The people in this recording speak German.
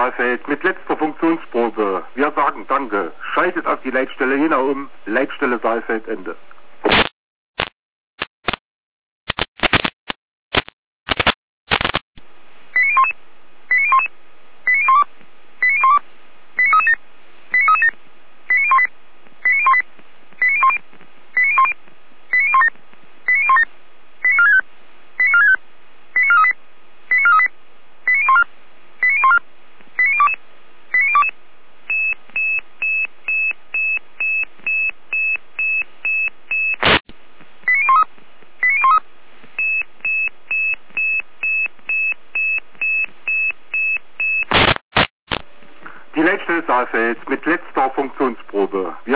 Saalfeld mit letzter Funktionsprobe. Wir sagen Danke. Schaltet auf die Leitstelle Jena um. Leitstelle Saalfeld, Ende. Die Leitstelle Saalfeld mit letzter Funktionsprobe. Wir